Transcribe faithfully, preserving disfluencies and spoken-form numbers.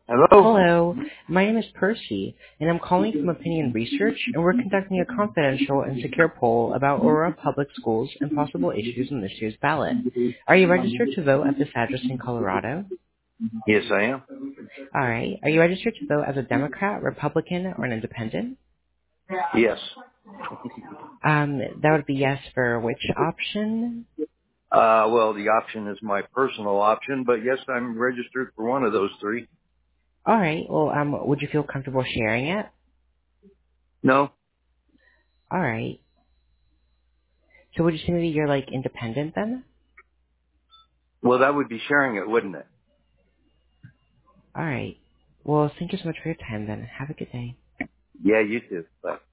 Hello? Hello, my name is Percy, and I'm calling from Opinion Research, and we're conducting a confidential and secure poll about Aurora Public Schools and possible issues on this year's ballot. Are you registered to vote at this address in Colorado? Yes, I am. All right. Are you registered to vote as a Democrat, Republican, or an Independent? Yes. Um, that would be yes for which option? Uh, well, the option is my personal option, but yes, I'm registered for one of those three. All right. Well, um, would you feel comfortable sharing it? No? All right. So would you say maybe you're like independent then? Well, that would be sharing it, wouldn't it? All right. Well, thank you so much for your time then. Have a good day. Yeah, you too. Bye.